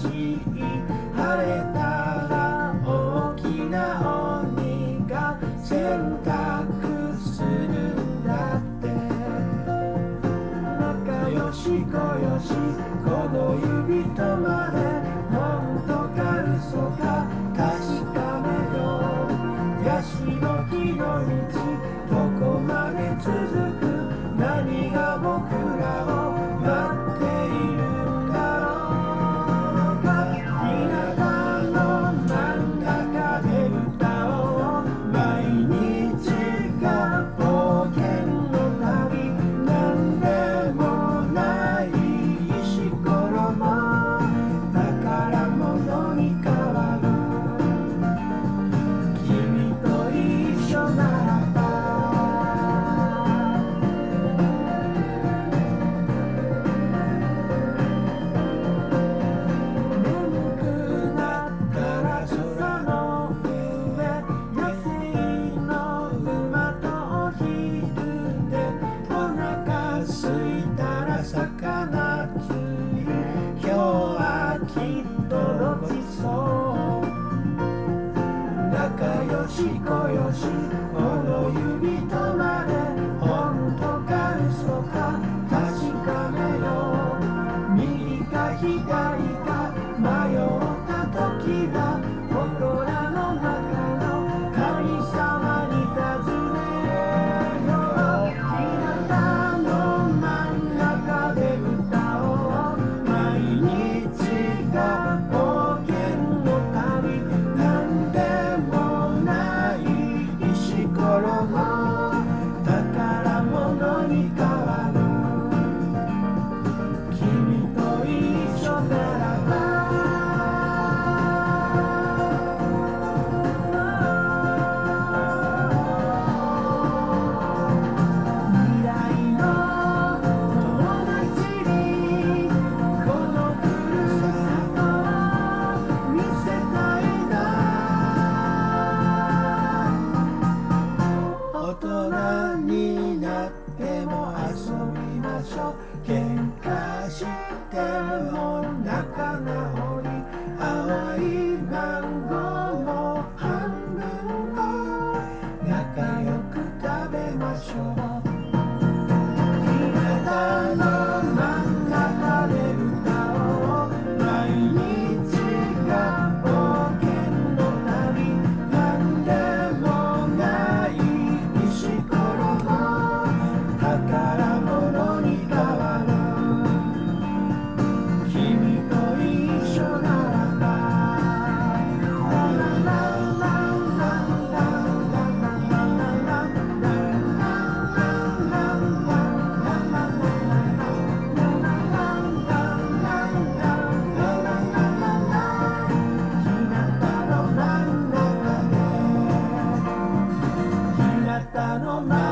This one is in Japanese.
しい晴れたら大きな鬼が洗濯するんだって。仲良しこよしこの指とまで本当か嘘か確かめよう。ヤシの木の道どこまで続く、何が僕らを待っているんだろうか。田舎の真ん中で歌おう。毎日が冒険の旅。なんでもない石ころも宝物に変わる。君と一緒ならばしこよしこの指とまで本当か嘘か確かめよう。右か左か迷った時は心の中の神様に尋ねよう。日向の真ん中で歌おう。毎日が冒険の旅。なんでも石ころも宝物に変わる。君と一緒ならば未来の友達にこのふるさとを見せたいな。大人になっても遊びましょう。喧嘩しても仲直り。青いマンゴーも半分も仲良く食べましょう。日向の真ん中で歌おう。毎日が冒険の旅。なんでもない石ころも宝物に変わる。君と一緒ならばラララララ日向の真ん